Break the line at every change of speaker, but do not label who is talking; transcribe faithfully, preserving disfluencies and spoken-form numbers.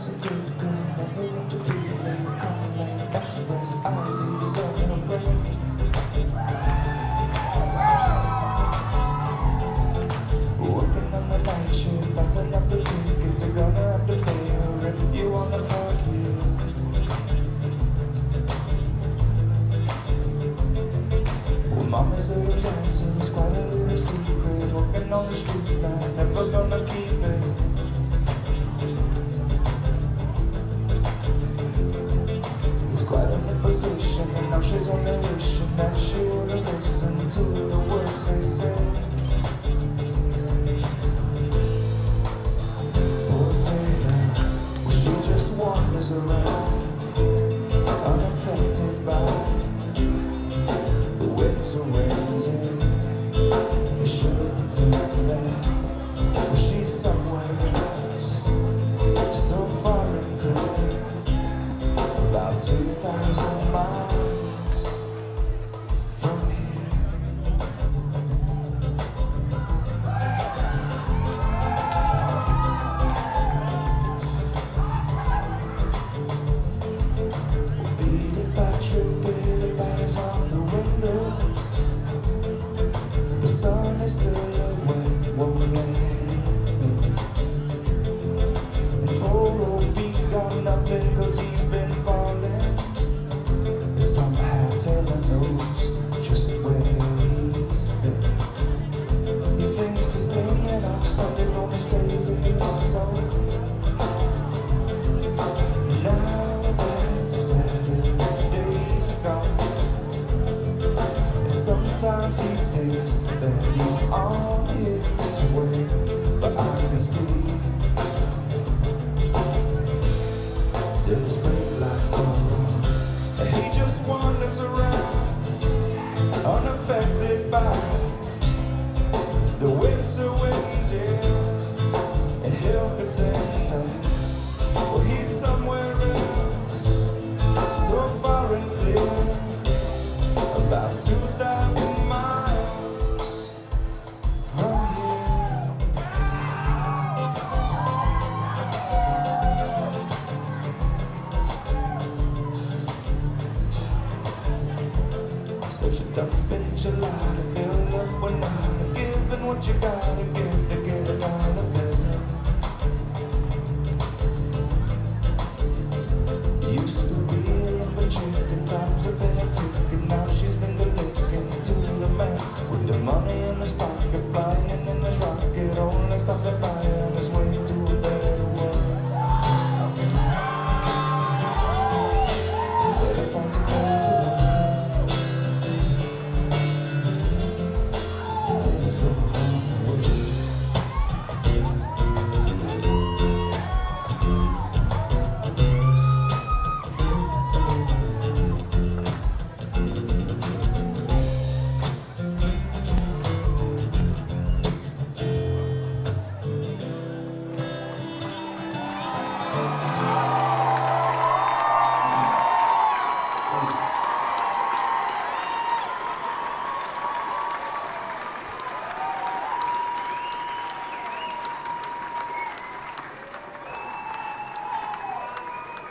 a good girl, never want to be late. Complain, express ideas on her brain. Working on the night shift, passing up the tickets. You're gonna have to pay her if you wanna fuck you. Well, mama's little dancer is quite a little secret. Walking on the streets now, never gonna keep it. Quite an imposition, and now she's on a mission that she would've listened to the words they say. Potato, well, she just wanders around, unaffected by the winter winds. You shouldn't take that, well, she's somewhere else, so far and clear. About two thousand miles from here. Beat it by trick, beat it by us on the window. The sun is silhouette, won't let it be. And poor old Beat's got nothing, cause he's been falling. Somehow Taylor knows just where he's been. He thinks to sing it off Sunday gonna save his soul. Now that Saturday's gone, sometimes he thinks that he's on his way, but I can see there's bright lights on. He just wanders around, unaffected by the winter winds, yeah. And he'll pretend that, well, he's somewhere else, so far and clear, about two thousand miles from here. Such a tough in July to fill up one night, giving what you gotta give to